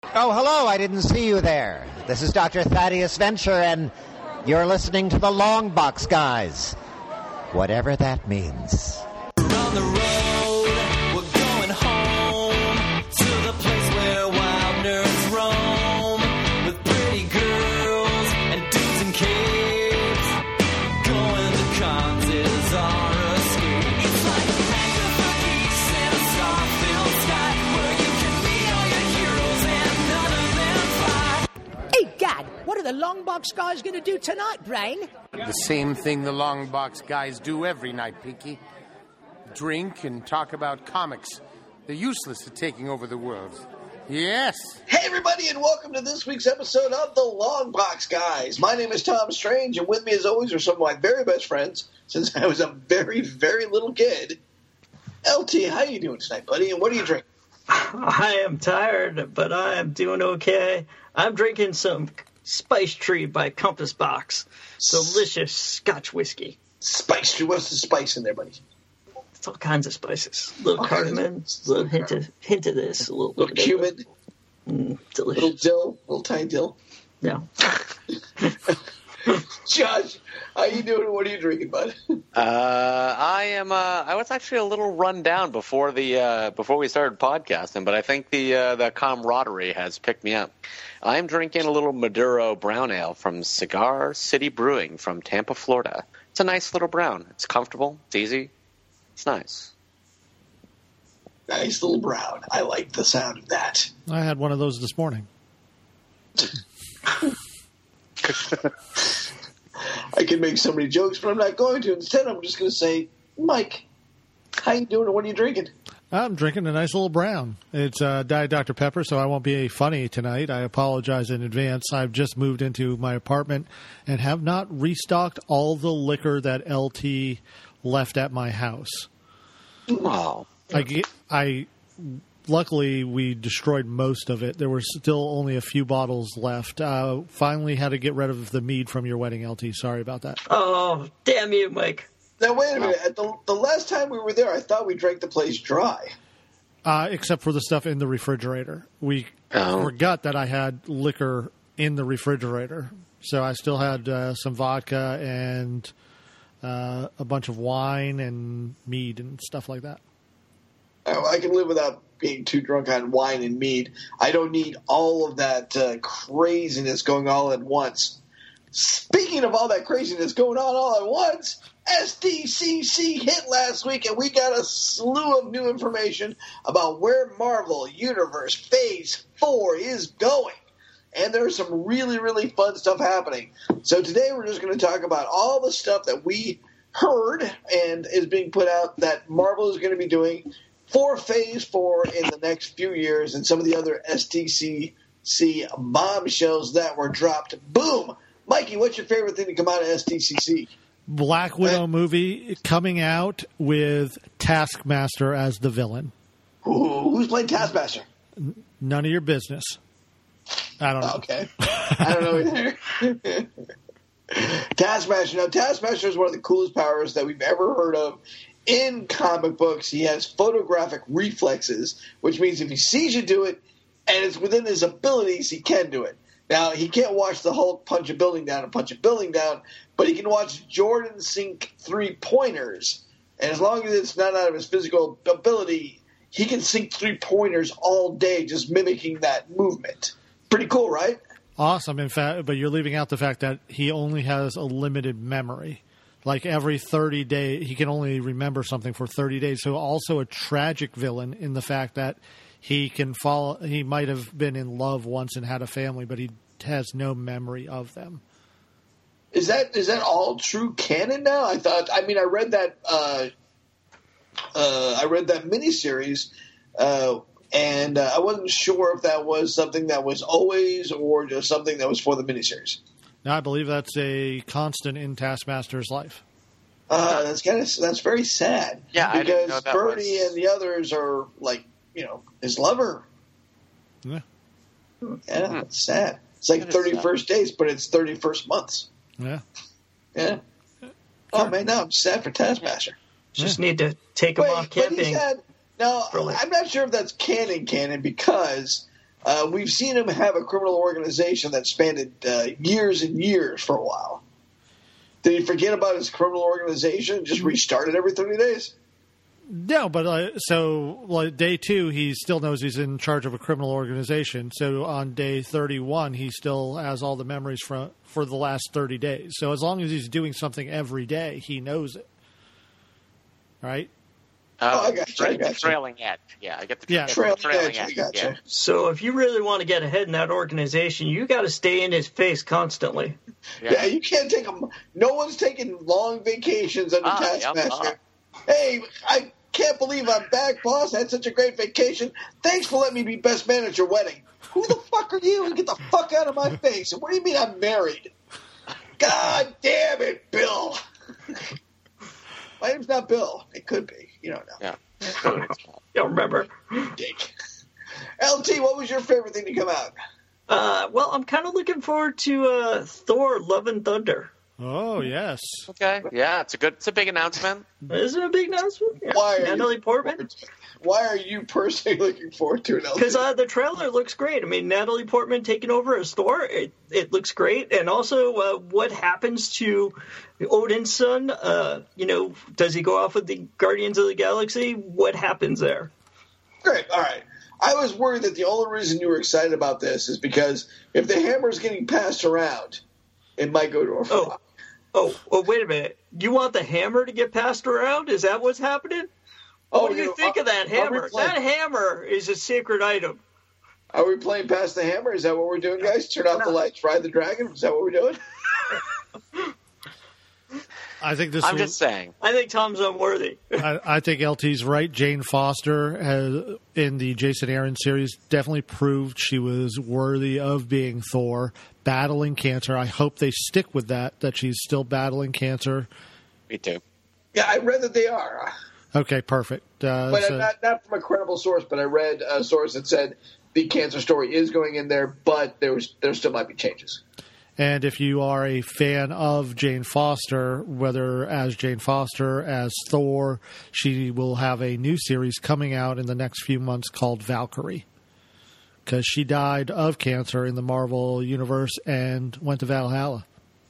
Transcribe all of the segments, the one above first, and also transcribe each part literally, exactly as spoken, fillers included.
Oh, hello, I didn't see you there. This is Doctor Thaddeus Venture, and you're listening to the Long Box Guys. Whatever that means. On the road, we're going home to the place where wild nerds roam with pretty girls and dudes and kids. Going to cons is our escape. It's like a mecca for geeks in a star-filled sky where you can meet all your heroes and none of them fly. Hey, Gad, what are the Long Box Guys going to do tonight, Brain? The same thing the Long Box Guys do every night, Pinky. Drink and talk about comics. They're useless at taking over the world. Yes. Hey, everybody, and welcome to this week's episode of the Long Box Guys. My name is Tom Strange, and with me, as always, are some of my very best friends since I was a very, very little kid. L T, how you doing tonight, buddy? And what are you drinking? I am tired, but I am doing okay. I'm drinking some Spice Tree by Compass Box. Delicious Scotch whiskey. Spice Tree. What's the spice in there, buddy? It's all kinds of spices. A little cardamom, a little hint of, hint of this, a little, little cumin. Mm, delicious. Little dill, little tiny dill. Yeah. Josh, how you doing? What are you drinking, bud? Uh, I am. Uh, I was actually a little run down before the uh, before we started podcasting, but I think the uh, the camaraderie has picked me up. I'm drinking a little Maduro brown ale from Cigar City Brewing from Tampa, Florida. It's a nice little brown. It's comfortable. It's easy. It's nice. Nice little brown. I like the sound of that. I had one of those this morning. I can make so many jokes, but I'm not going to. Instead, I'm just going to say, Mike, how you doing and what are you drinking? I'm drinking a nice little brown. It's uh, Diet Doctor Pepper, so I won't be funny tonight. I apologize in advance. I've just moved into my apartment and have not restocked all the liquor that L T left at my house. Wow. I, I luckily we destroyed most of it. There were still only a few bottles left. Uh, finally had to get rid of the mead from your wedding, L T. Sorry about that. Oh, damn you, Mike. Now, wait a minute. At the, the last time we were there, I thought we drank the place dry. Uh, except for the stuff in the refrigerator. We oh. forgot that I had liquor in the refrigerator. So I still had uh, some vodka and uh, a bunch of wine and mead and stuff like that. Oh, I can live without being too drunk on wine and mead. I don't need all of that uh, craziness going all at once. Speaking of all that craziness going on all at once, S D C C hit last week, and we got a slew of new information about where Marvel Universe Phase four is going. And there's some really, really fun stuff happening. So today we're just going to talk about all the stuff that we heard and is being put out that Marvel is going to be doing for Phase four in the next few years, and some of the other S D C C bombshells that were dropped. Boom! Mikey, what's your favorite thing to come out of S D C C? Black Widow movie coming out with Taskmaster as the villain. Ooh, who's playing Taskmaster? None of your business. I don't know. Okay. I don't know either. Taskmaster. Now, Taskmaster is one of the coolest powers that we've ever heard of in comic books. He has photographic reflexes, which means if he sees you do it and it's within his abilities, he can do it. Now, he can't watch the Hulk punch a building down and punch a building down, but he can watch Jordan sink three-pointers. And as long as it's not out of his physical ability, he can sink three-pointers all day just mimicking that movement. Pretty cool, right? Awesome, in fact, but you're leaving out the fact that he only has a limited memory. Like every thirty days, he can only remember something for thirty days. So also a tragic villain in the fact that he can fall. He might have been in love once and had a family, but he has no memory of them. Is that is that all true canon now? I thought. I mean, I read that. Uh, uh, I read that miniseries, uh, and uh, I wasn't sure if that was something that was always or just something that was for the miniseries. No, I believe that's a constant in Taskmaster's life. Uh, that's kind of that's very sad. Yeah, because I didn't know that Birdie was... and the others are like you know his lover. Yeah, yeah, it's sad. It's like thirty-first days, but it's thirty-first months. Yeah, yeah. Oh man, now I'm sad for Taskmaster. Just need to take him Wait, off camping. Had, now like, I'm not sure if that's canon canon because Uh, we've seen him have a criminal organization that spanned uh, years and years for a while. Did he forget about his criminal organization and just restart it every thirty days? No, but uh, so like day two, he still knows he's in charge of a criminal organization. So on day thirty-one, he still has all the memories for for the last thirty days. So as long as he's doing something every day, he knows it. Right? Oh, I Uh, got you, I got you. trailing edge. Yeah, I get the Yeah. Trailing trailing edge, I edge. gotcha. Yeah. So if you really want to get ahead in that organization, you got to stay in his face constantly. Yeah. Yeah, you can't take them. No one's taking long vacations under Ah, yep, Taskmaster. Hey, I can't believe I'm back, boss. I had such a great vacation. Thanks for letting me be best man at your wedding. Who the fuck are you? Get the fuck out of my face. And what do you mean I'm married? God damn it, Bill. My name's not Bill. It could be. You don't know. Yeah. Don't remember. Dick. L T, what was your favorite thing to come out? Uh, well, I'm kind of looking forward to uh, Thor: Love and Thunder. Oh yes. Okay. Yeah, it's a good. It's a big announcement. Isn't it a big announcement? Yeah. Why are Natalie you Portman. Why are you personally looking forward to it, L T? Because uh, the trailer looks great. I mean, Natalie Portman taking over as Thor, it, it looks great. And also, uh, what happens to Odin's son? Uh, you know, does he go off with the Guardians of the Galaxy? What happens there? Great. All right. I was worried that the only reason you were excited about this is because if the hammer's getting passed around, it might go to a flop. Oh, oh, wait a minute. You want the hammer to get passed around? Is that what's happening? Oh, what do you know, think are- of that are we hammer? playing- That hammer is a sacred item. Are we playing past the hammer? Is that what we're doing, guys? Turn off the lights, ride the dragon? Is that what we're doing? I think this. I'm was, just saying. I think Tom's unworthy. I, I think L T's right. Jane Foster has, in the Jason Aaron series, definitely proved she was worthy of being Thor, battling cancer. I hope they stick with that, that she's still battling cancer. Me too. Yeah, I read that they are. Okay, perfect. Uh, But so- not, not from a credible source, but I read a source that said the cancer story is going in there, but there was there still might be changes. And if you are a fan of Jane Foster, whether as Jane Foster, as Thor, she will have a new series coming out in the next few months called Valkyrie. Because she died of cancer in the Marvel Universe and went to Valhalla.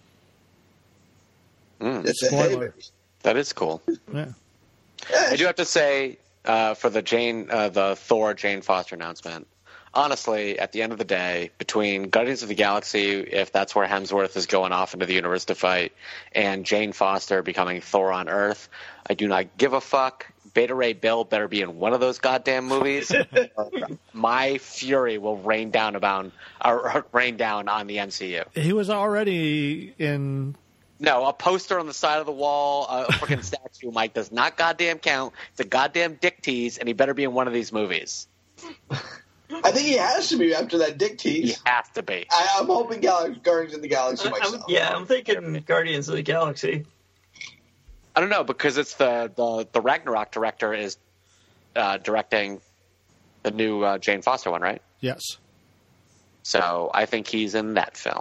It's a Spoiler. hey, That is cool. Yeah. I do have to say, uh, for the Jane, uh, the Thor Jane Foster announcement, honestly, at the end of the day, between Guardians of the Galaxy, if that's where Hemsworth is going off into the universe to fight, and Jane Foster becoming Thor on Earth, I do not give a fuck. Beta Ray Bill better be in one of those goddamn movies. My fury will rain down about, or rain down on the M C U. He was already in. No, a poster on the side of the wall, a freaking statue, Mike, does not goddamn count. It's a goddamn dick tease, and he better be in one of these movies. I think he has to be after that dick He tease. has to be. I, I'm hoping Gal- Guardians of the Galaxy I- I'm- myself. yeah, I'm thinking Guardians of the Galaxy. I don't know, because it's the, the, the Ragnarok director is uh, directing the new uh, Jane Foster one, right? Yes. So I think he's in that film.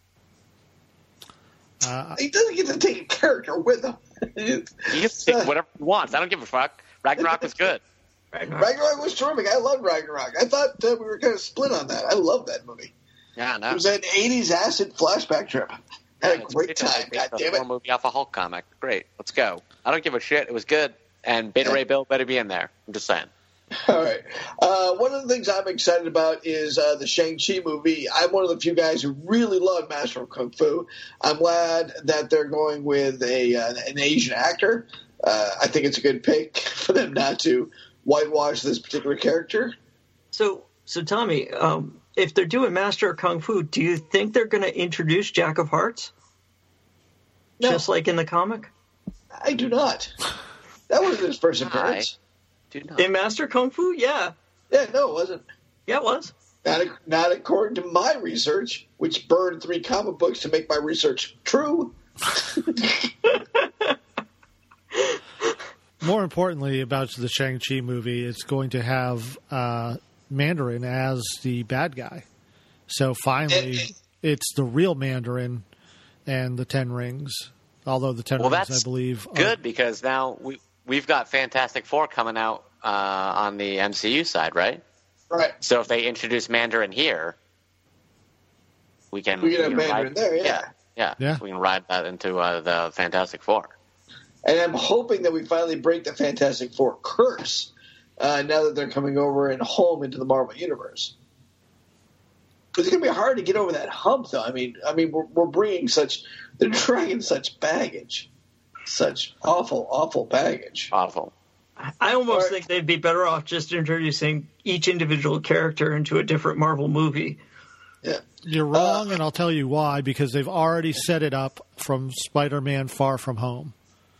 Uh, He doesn't get to take a character with him. He gets to take whatever he wants. I don't give a fuck. Ragnarok was good. Ragnarok was terrific. I loved Ragnarok. I thought uh, we were kind of split on that. I love that movie. Yeah, no. It was an eighties acid flashback trip. Had a It's great based on- time. based God on damn a it. movie off a Hulk comic. Great. Let's go. I don't give a shit. It was good. And Beta Ray Bill better be in there. I'm just saying. All right. Uh, one of the things I'm excited about is uh, the Shang-Chi movie. I'm one of the few guys who really love Master of Kung Fu. I'm glad that they're going with a uh, an Asian actor. Uh, I think it's a good pick for them not to whitewash this particular character. So, so Tommy, um, if they're doing Master of Kung Fu, do you think they're going to introduce Jack of Hearts? No. Just like in the comic? I do not. That wasn't his first appearance. Do not. In Master Kung Fu? Yeah. Yeah, no, it wasn't. Yeah, it was. Not, not according to my research, which burned three comic books to make my research true. more importantly, about the Shang-Chi movie, it's going to have uh, Mandarin as the bad guy. So finally, And- it's the real Mandarin and the Ten Rings. Although the Ten Well, Rings, that's I believe, are- good because now we, we've got Fantastic Four coming out uh, on the M C U side, right? Right. So if they introduce Mandarin here, we can We can have can Mandarin ride, there, yeah. yeah, yeah, Yeah. We can ride that into uh, the Fantastic Four. And I'm hoping that we finally break the Fantastic Four curse uh, now that they're coming over and home into the Marvel Universe. Because it's going to be hard to get over that hump, though. I mean, I mean, we're, we're bringing such, they're dragging such baggage, such awful, awful baggage. Awful. I almost Or- think they'd be better off just introducing each individual character into a different Marvel movie. Yeah. You're wrong, and I'll tell you why. Because they've already set it up from Spider-Man: Far From Home.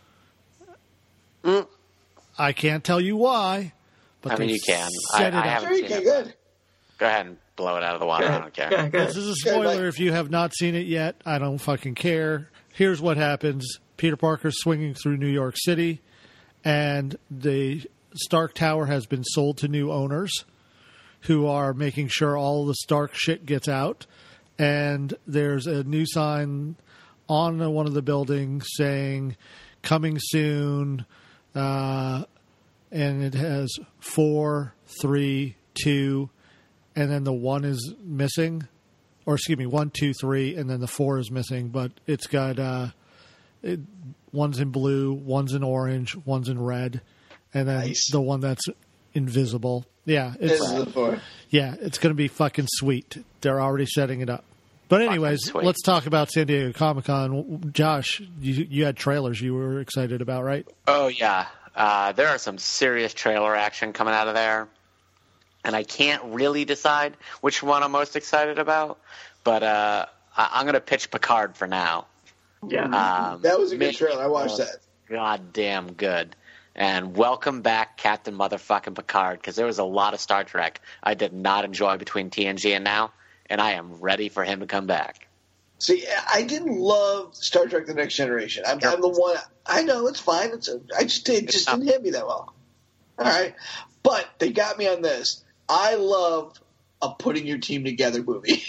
Mm. I can't tell you why, but I mean, they you can. set I- it I up. haven't Sure, you seen can. it. Good. Go ahead and blow it out of the water. I don't care. Yeah, go This ahead. is a Okay, spoiler bye. if you have not seen it yet. I don't fucking care. Here's what happens. Peter Parker's swinging through New York City, and the Stark Tower has been sold to new owners who are making sure all the Stark shit gets out. And there's a new sign on one of the buildings saying, coming soon, uh, and it has four, three, two, and then the one is missing, or excuse me, one, two, three, and then the four is missing. But it's got uh, it, one's in blue, one's in orange, one's in red, and then Nice. the one that's invisible. Yeah, it's This is the four. yeah, it's going to be fucking sweet. They're already setting it up. But anyways, sweet. let's talk about San Diego Comic-Con. Josh, you, you had trailers you were excited about, right? Oh, yeah. Uh, there are some serious trailer action coming out of there. And I can't really decide which one I'm most excited about. But uh, I- I'm going to pitch Picard for now. Yeah. Um, That was a good man, trailer. I watched that. Goddamn good. And welcome back, Captain Motherfucking Picard, because there was a lot of Star Trek I did not enjoy between T N G and now, and I am ready for him to come back. See, I didn't love Star Trek: The Next Generation. I'm, I'm the one. I know it's fine. It's a, I just it just not- didn't hit me that well. All right, but they got me on this. I love a putting your team together movie.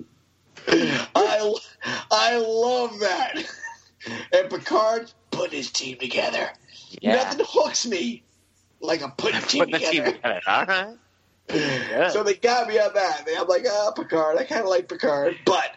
I I love that. And Picard put his team together. Yeah. Nothing hooks me like a putting team Putting the together. team together. All right. Good. So they got me on that. I'm like, ah, Picard. I kind of like Picard, but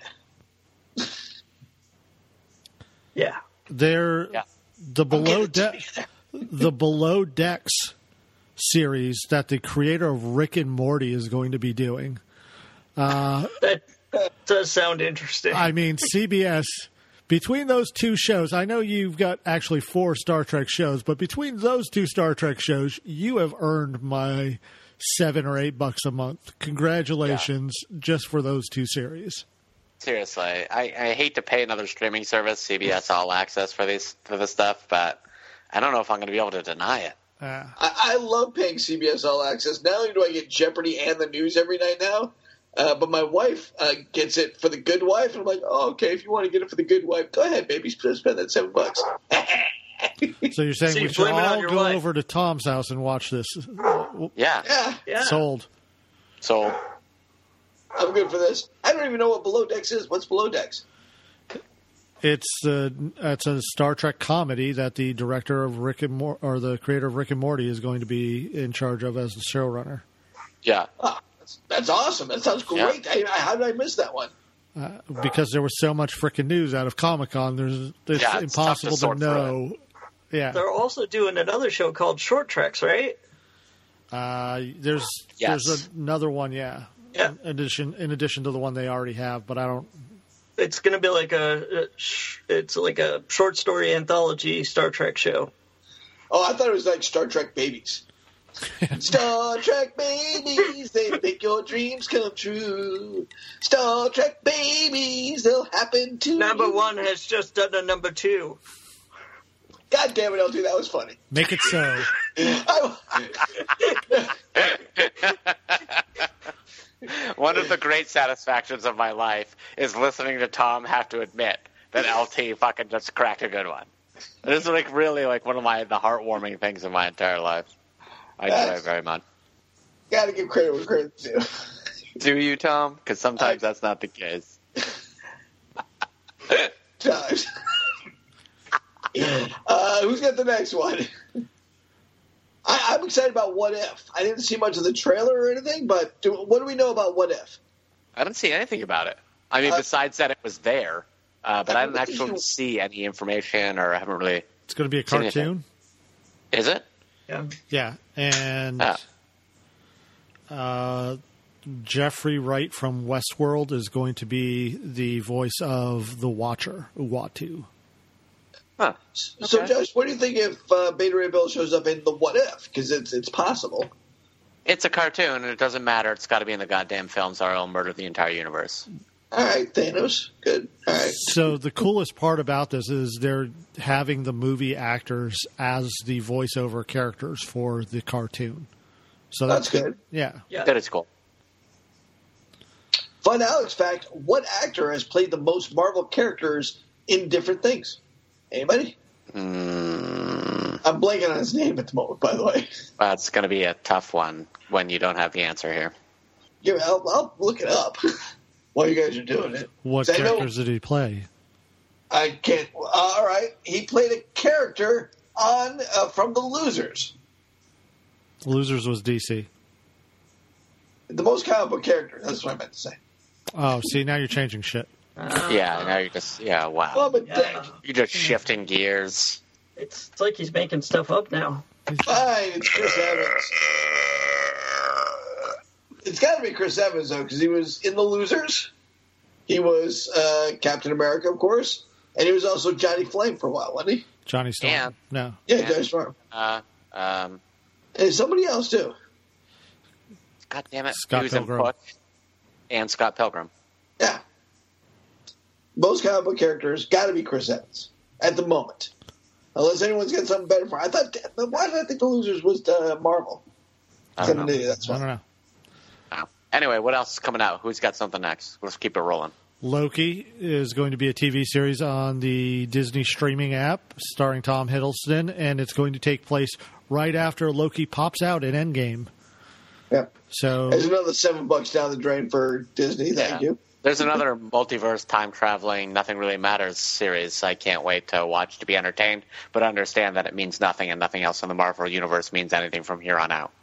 Yeah. They're Yeah. I'll the get below the team deck together. the Below Decks series that the creator of Rick and Morty is going to be doing. That does sound interesting. I mean, C B S, between those two shows, I know you've got actually four Star Trek shows, but between those two Star Trek shows, you have earned my seven or eight bucks a month. Congratulations just for those two series. Seriously, I, I hate to pay another streaming service, C B S All Access, for these for this stuff, but I don't know if I'm going to be able to deny it. Uh, I, I love paying C B S All Access. Not only do I get Jeopardy and the news every night now, uh, but my wife uh, gets it for The Good Wife. And I'm like, oh, okay, if you want to get it for The Good Wife, go ahead, baby. Spend spend that seven bucks. so you're saying So you we should blame it on all your go wife. over to Tom's house and watch this? Yeah. Yeah, yeah. Sold. So I'm good for this. I don't even know what Below Decks is. What's Below Decks? It's a it's a Star Trek comedy that the director of Rick and Mor- or the creator of Rick and Morty is going to be in charge of as the showrunner. yeah, Oh, that's, that's awesome. That sounds great. I, I, how did I miss that one? Uh, because there was so much freaking news out of Comic Con, there's it's Yeah, it's tough to impossible to, sort through know. Yeah, They're also doing another show called Short Treks, right? uh, there's Yes. there's another one. Yeah, Yeah. In addition, in addition to the one they already have, but I don't. It's going to be like a, a sh- it's like a short story anthology Star Trek show. Oh, I thought it was like Star Trek Babies. Star Trek Babies, they make your dreams come true. Star Trek Babies, they'll happen to Number you. one has just done a number two. God damn it, L T, that was funny. Make it so. I, one of the great satisfactions of my life is listening to Tom have to admit that L T fucking just cracked a good one. This is like really like one of my the heartwarming things in my entire life. I enjoy it very much. gotta give credit where credit's due. Do you, Tom? Because sometimes I- that's not the case. Times. uh, who's got the next one? I, I'm excited about What If. I didn't see much of the trailer or anything, but do, what do we know about What If? I didn't see anything about it. I mean, Uh, besides that it was there, uh, but I I didn't think actually you- see any information or I haven't really. It's going to be a seen anything. cartoon. Is it? Yeah. Yeah, and Ah. uh, Jeffrey Wright from Westworld is going to be the voice of the Watcher, Uatu. Huh. So, Okay. Josh, what do you think if uh, Beta Ray Bill shows up in the What If? Because it's it's possible. It's a cartoon, and it doesn't matter. It's got to be in the goddamn films, or I'll murder the entire universe. All right, Thanos. Good. All right. So the coolest part about this is they're having the movie actors as the voiceover characters for the cartoon. So That's that's, good. Yeah. Yeah. That is cool. Fun Alex fact, what actor has played the most Marvel characters in different things? Anybody? Mm, I'm blanking on his name at the moment, by the way. that's going to be a tough one when you don't have the answer here. Yeah, I'll, I'll look it up while you guys are doing it. What 'Cause I know- characters did he play? I can't. Uh, all right, he played a character on uh, from The Losers. Losers was D C. The most comic book character. That's what I meant to say. Oh, see, now you're changing shit. Yeah, now you're just, yeah, wow. Well, but Yeah. You're just shifting gears. It's, it's like he's making stuff up now. fine, it's Chris Evans. It's got to be Chris Evans though, because he was in The Losers. He was uh, Captain America, of course, and he was also Johnny Flame for a while, wasn't he? Johnny Storm. Yeah. No. Yeah, Yeah. Johnny Storm. Uh, um, And somebody else too. God damn it. Scott he was in Pilgrim. Push and Scott Pilgrim. Yeah. Most comic book characters got to be Chris Evans at the moment, unless anyone's got something better for. I thought. Why did I think The Losers was uh, Marvel? I don't know. That's I don't fine. know. Wow. Anyway, what else is coming out? Who's got something next? Let's keep it rolling. Loki is going to be a T V series on the Disney streaming app starring Tom Hiddleston, and it's going to take place right after Loki pops out in Endgame. Yeah. So There's another seven bucks down the drain for Disney. Thank Yeah. you. There's another multiverse time traveling, nothing really matters series I can't wait to watch to be entertained, but understand that it means nothing and nothing else in the Marvel universe means anything from here on out.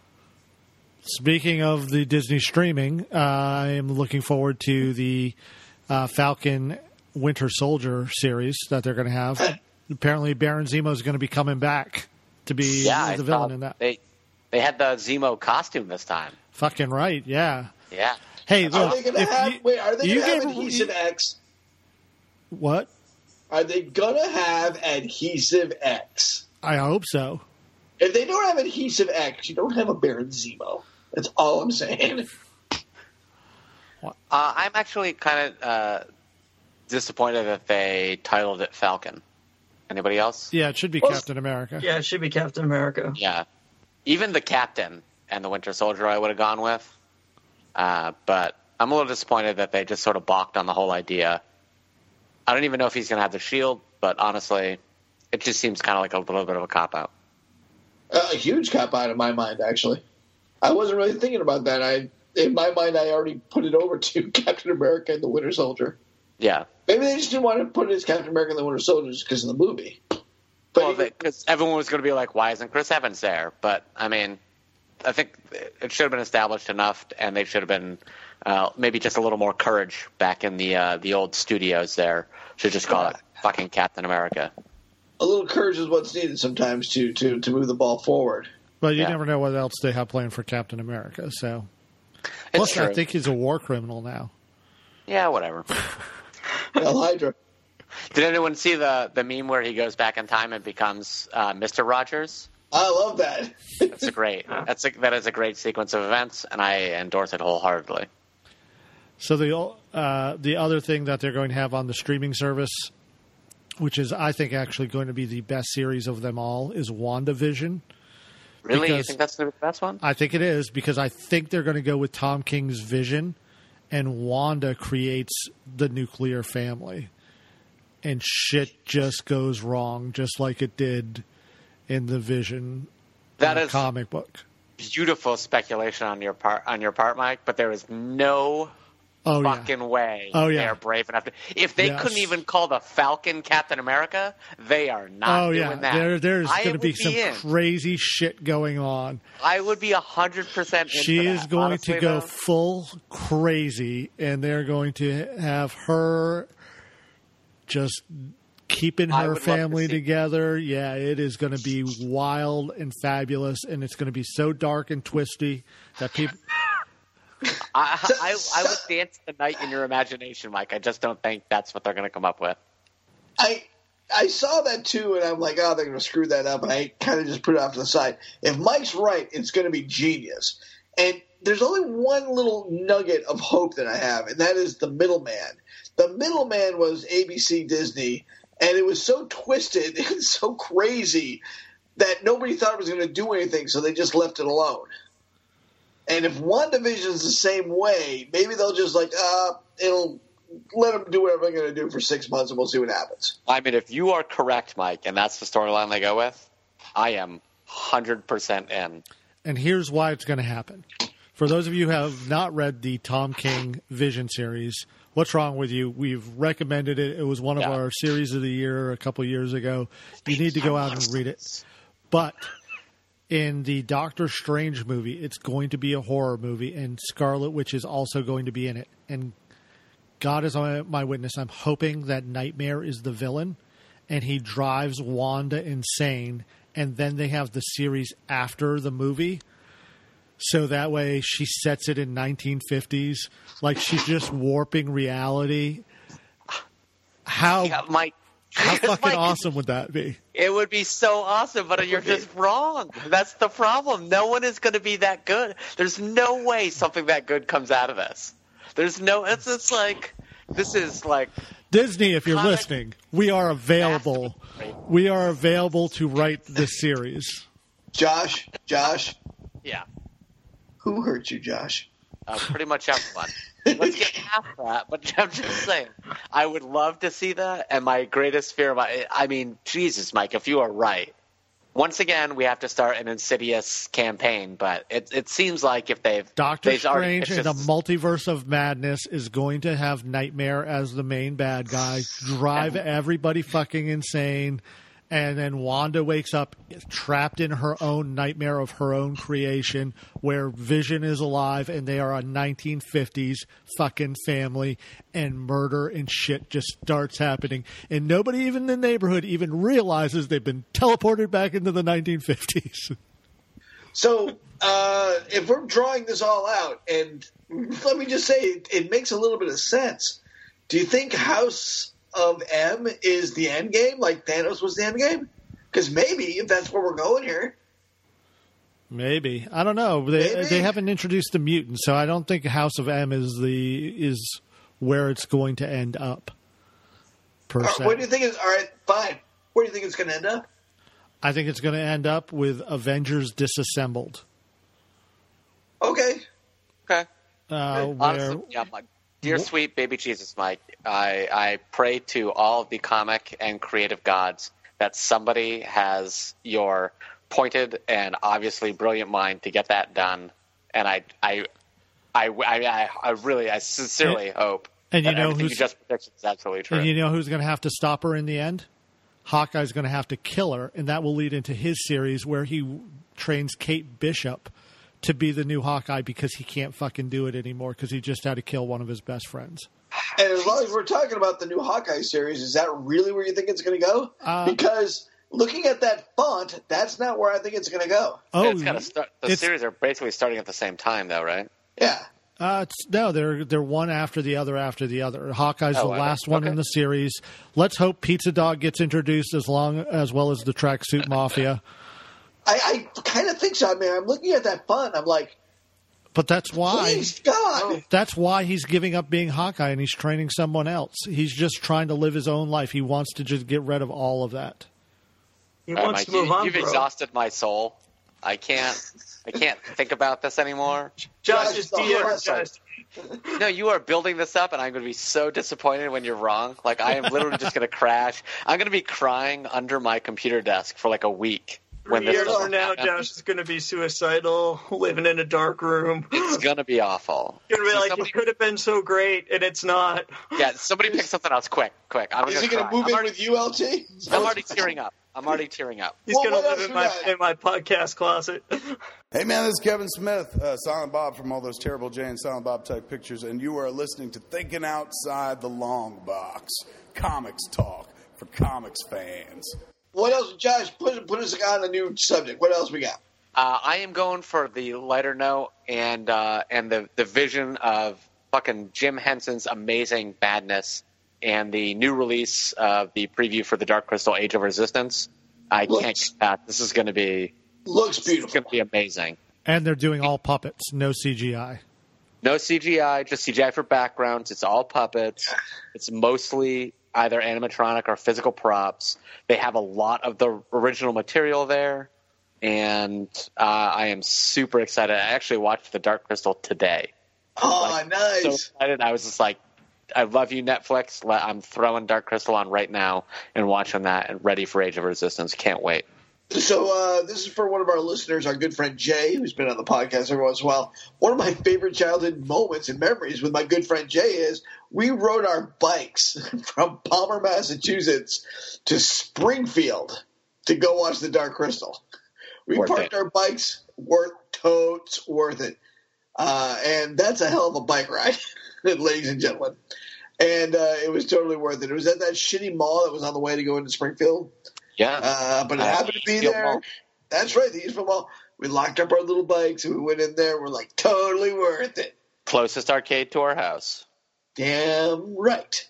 speaking of the Disney streaming, uh, I am looking forward to the uh, Falcon Winter Soldier series that they're going to have. Apparently, Baron Zemo is going to be coming back to be Yeah, I the villain saw in that. They they had the Zemo costume this time. Fucking right, yeah. Yeah. Hey, Are look, they going to if have? you- wait, are they you going to have gave- Adhesive X? What? Are they going to have Adhesive X? I hope so. If they don't have Adhesive X, you don't have a Baron Zemo. That's all I'm saying. Uh, I'm actually kind of uh, disappointed that they titled it Falcon. Anybody else? Yeah, it should be Well, Captain America. Yeah, it should be Captain America. Yeah. Even the Captain and the Winter Soldier I would have gone with. Uh, but I'm a little disappointed that they just sort of balked on the whole idea. I don't even know if he's going to have the shield, but honestly, it just seems kind of like a little bit of a cop-out. Uh, a huge cop out in my mind, actually. I wasn't really thinking about that. I, in my mind, I already put it over to Captain America and the Winter Soldier. Yeah. Maybe they just didn't want to put it as Captain America and the Winter Soldier just because of the movie. But Well, even- because everyone was going to be like, why isn't Chris Evans there? But, I mean, I think it should have been established enough, and they should have been uh, maybe just a little more courage back in the uh, the old studios there. Should just call it fucking Captain America. a little courage is what's needed sometimes to, to, to move the ball forward. But you Yeah. never know what else they have planned for Captain America. So, It's plus, true. I think he's a war criminal now. Yeah, whatever. El Hydra. Did anyone see the, the meme where he goes back in time and becomes uh, Mister Rogers? I love that. That's a great. That's a, that is a great sequence of events, and I endorse it wholeheartedly. So the uh, the other thing that they're going to have on the streaming service, which is I think actually going to be the best series of them all, is WandaVision. Really, you Because- think that's the best one? I think it is because I think they're going to go with Tom King's vision, and Wanda creates the nuclear family, and shit just goes wrong, just like it did in the Vision That uh, is comic book. beautiful speculation on your part, on your part, Mike. But there is no Oh, yeah. fucking way Oh, yeah. they're brave enough to. If they Yes. couldn't even call the Falcon Captain America, they are not Oh doing yeah, that. there there's I going to be would some in. crazy shit going on. I would be a hundred percent. She is that. going Honestly, to go though, full crazy, and they're going to have her just keeping I her would love to family see- together. Yeah, it is going to be wild and fabulous, and it's going to be so dark and twisty that people. I, I, I would dance the night in your imagination, Mike. I just don't think that's what they're going to come up with. I I saw that too, and I'm like, oh, they're going to screw that up, and I kind of just put it off to the side. If Mike's right, it's going to be genius. And there's only one little nugget of hope that I have, and that is the middleman. The middleman was A B C Disney, and it was so twisted and so crazy that nobody thought it was going to do anything, so they just left it alone. And if WandaVision's the same way, maybe they'll just like, uh, it'll let them do whatever they're going to do for six months, and we'll see what happens. I mean, if you are correct, Mike, and that's the storyline they go with, I am one hundred percent in. And here's why it's going to happen. For those of you who have not read the Tom King Vision series, what's wrong with you? We've recommended it. It was one of Yeah. our series of the year a couple years ago. You need to go out and read it. But in the Doctor Strange movie, it's going to be a horror movie, and Scarlet Witch is also going to be in it. And God is my my witness. I'm hoping that Nightmare is the villain, and he drives Wanda insane, and then they have the series after the movie. So that way she sets it in nineteen fifties. Like she's just warping reality. How, Yeah, Mike. how fucking Mike, awesome would that be? It would be so awesome, but you're just wrong. That's the problem. No one is going to be that good. There's no way something that good comes out of this. There's no. It's it's like this is like Disney, if you're Comic- listening, we are available. We are available to write this series. Josh, Josh, yeah, who hurt you, Josh? uh, pretty much everyone. Let's get past that. But I'm just saying, I would love to see that. And my greatest fear about it, I mean, Jesus, Mike, if you are right, once again we have to start an Insidious campaign. But it it seems like if they've Doctor they've already- Strange it's in a just- Multiverse of Madness is going to have Nightmare as the main bad guy, drive everybody fucking insane, and then Wanda wakes up trapped in her own nightmare of her own creation where Vision is alive and they are a nineteen fifties fucking family and murder and shit just starts happening. And nobody even in the neighborhood even realizes they've been teleported back into the nineteen fifties. So, uh, if we're drawing this all out, and let me just say, it, it makes a little bit of sense. Do you think House of M is the end game, like Thanos was the end game? Because maybe, if that's where we're going here. Maybe. I don't know. They Maybe. they haven't introduced the mutants, so I don't think House of M is the is where it's going to end up. Per Or, se. what do you think is, all right, fine. Where do you think it's going to end up? I think it's going to end up with Avengers disassembled. Okay. Okay. Uh, where Honestly, yeah, my dear sweet baby Jesus, Mike, I, I pray to all of the comic and creative gods that somebody has your pointed and obviously brilliant mind to get that done. And I, I, I, I, I really, I sincerely And- hope and you that know everything who's- you just predicted is absolutely true. and you know who's going to have to stop her in the end? Hawkeye's going to have to kill her, and that will lead into his series where he trains Kate Bishop to be the new Hawkeye because he can't fucking do it anymore because he just had to kill one of his best friends. And as long as we're talking about the new Hawkeye series, is that really where you think it's going to go? Uh, because looking at that font, that's not where I think it's going to go. Oh, it's gotta start, the it's- series are basically starting at the same time, though, right? Yeah. Uh, it's, no, they're they're one after the other after the other. Hawkeye's Oh, the I last know. one Okay. in the series. Let's hope Pizza Dog gets introduced as long as well as the Tracksuit Mafia. I, I kind of think so. I mean, I'm looking at that font. I'm like, But that's why please, God. that's why he's giving up being Hawkeye and he's training someone else. He's just trying to live his own life. He wants to just get rid of all of that. He All right, wants Mike, to move you, on, you've bro. exhausted my soul. I can't. I can't think about this anymore. Josh Josh is is the D M. hustle. Josh. No, you are building this up, and I'm going to be so disappointed when you're wrong. Like, I am literally just going to crash. I'm going to be crying under my computer desk for like a week. when Three this years stuff from now, happens. Josh is going to be suicidal, living in a dark room. It's gonna be awful. You're gonna be like, Somebody- it could have been so great, and it's not. Yeah, somebody pick something else quick, quick. I'm Is gonna he going cry. to move I'm in already, with you, L T? I'm already tearing up. I'm already tearing up. He's Well, gonna what live else in we my got? in my podcast closet. Hey man, this is Kevin Smith, uh, Silent Bob from all those Terrible Jay and Silent Bob type pictures, and you are listening to Thinking Outside the Long Box, comics talk for comics fans. What else, Josh? Put put us on a new subject. What else we got? Uh, I am going for the lighter note and uh, and the the vision of fucking Jim Henson's amazing badness and the new release of the preview for the Dark Crystal: Age of Resistance. I Looks- can't get that. This is going to be Looks it's beautiful. going to be amazing. And they're doing all puppets, no C G I. No C G I, just C G I for backgrounds. It's all puppets. It's mostly either animatronic or physical props. They have a lot of the original material there, and uh, I am super excited. I actually watched the Dark Crystal today. Oh, So nice. excited. I was just like, I love you, Netflix. Le- I'm throwing Dark Crystal on right now and watching that and ready for Age of Resistance. Can't wait. So uh, this is for one of our listeners, our good friend Jay, who's been on the podcast every once in a while. One of my favorite childhood moments and memories with my good friend Jay is we rode our bikes from Palmer, Massachusetts to Springfield to go watch the Dark Crystal. We Worth parked it. our bikes, worth totes worth it. Uh, and that's a hell of a bike ride, ladies and gentlemen. And uh, it was totally worth it. It was at that shitty mall that was on the way to go into Springfield. Yeah. Uh, but it Uh, happened to be Eastfield there. Mall. That's right, the Eastfield Mall. We locked up our little bikes and we went in there. We're like, totally worth it. Closest arcade to our house. Damn right.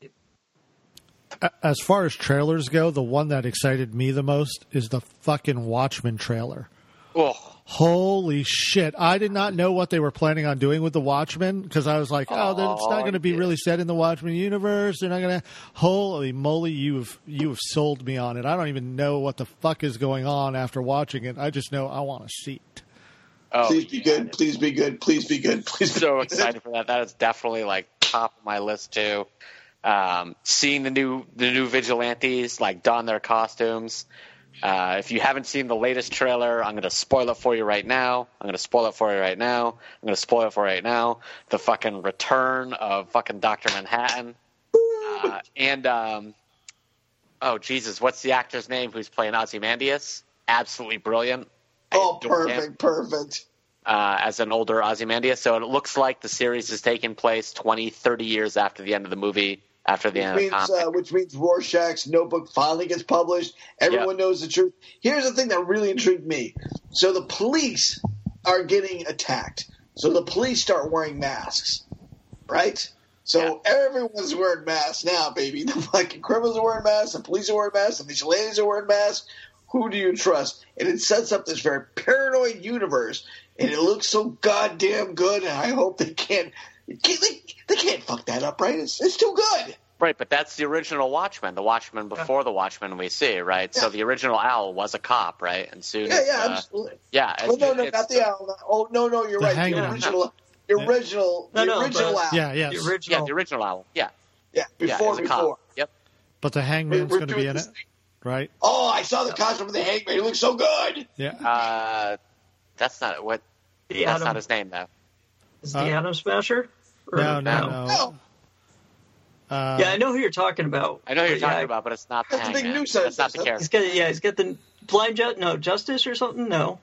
As far as trailers go, the one that excited me the most is the fucking Watchmen trailer. Oh, Holy shit. I did not know what they were planning on doing with the Watchmen because I was like, oh, then it's not going to be yeah. really set in the Watchmen universe. They're not going to. Holy moly, you've, you've sold me on it. I don't even know what the fuck is going on after watching it. I just know I want to see it. oh Please be yeah. good. Please be good. Please be good. Please be So good. excited for that. That is definitely like top of my list too. Um, seeing the new the new vigilantes like don their costumes. Uh, if you haven't seen the latest trailer, I'm going to spoil it for you right now. I'm going to spoil it for you right now. I'm going to spoil it for you right now. The fucking return of fucking Doctor Manhattan. Uh, and, um, oh, Jesus, what's the actor's name who's playing Ozymandias? Absolutely brilliant. I Oh, adore him, perfect, perfect. Uh, as an older Ozymandias. So it looks like the series is taking place twenty, thirty years after the end of the movie, after the Which end of the means, comic. uh, which means Rorschach's notebook finally gets published. Everyone knows the truth. Here's the thing that really intrigued me. So the police are getting attacked. So the police start wearing masks, right? So everyone's wearing masks now, baby. The fucking criminals are wearing masks, the police are wearing masks, the vigilantes are wearing masks. Who do you trust? And it sets up this very paranoid universe, and it looks so goddamn good, and I hope they can't – They, they can't fuck that up, right? It's, it's too good. Right, but that's the original Watchmen, the Watchmen before the Watchmen we see, right? So Yeah. the original Owl was a cop, right? And soon Yeah, as, yeah, uh, absolutely. yeah. Oh, no, no, it's- not the owl. No- Oh, no, no, you're The right. Hangman. The original, the Yeah. original, No, the no, original but- owl. Yeah, yes. The Yeah, original. the original Owl. Yeah, Yeah, yeah, before, as a before. cop. Yep. But the Hangman's We're going to doing be in this it, thing. right? Oh, I saw the costume of the Hangman. He looks so good. Yeah. Uh, that's not what. The That's Atom, not his name, though. is the Uh, Atom Smasher? Or- No, no, no. No, Uh, Yeah, I know who you're talking about. I know who you're But talking yeah, about, but it's not the That's the big Hangman. news site, That's not the that's- He's character. got yeah, he's got the blind ju- no justice or something. No,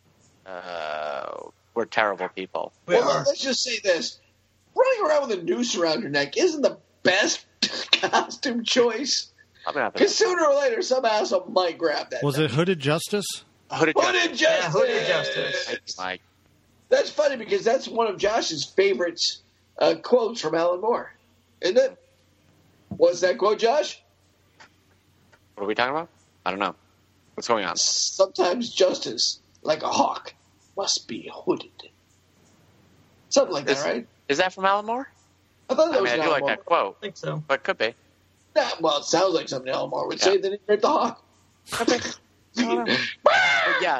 Uh, we're terrible people. we well, are. let's just say this. Running around with a noose around your neck isn't the best costume choice. I'm gonna have Because to. sooner or later, some asshole might grab that. Was thing. it Hooded Justice? Hooded Hooded Justice. Justice? Yeah, Hooded Justice. Thank you, Mike. That's funny because that's one of Josh's favorites uh, quotes from Alan Moore, isn't it? What's that quote, Josh? What are we talking about? I don't know. What's going on? Sometimes justice, like a hawk, must be hooded. Something like that, Is- right? Is that from Alan Moore? I thought that I was mean, I an do Alan like Moore. that quote, I think so. but could be. Nah, well, it sounds like something Alan Moore would Yeah. say. Then he ripped the hawk. But yeah.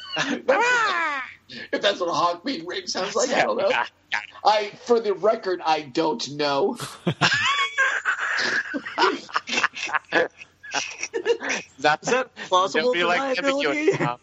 If that's what a hawk being ripped sounds like, I don't know. I, for the record, I don't know. That's, Is that plausible nobody likes deniability?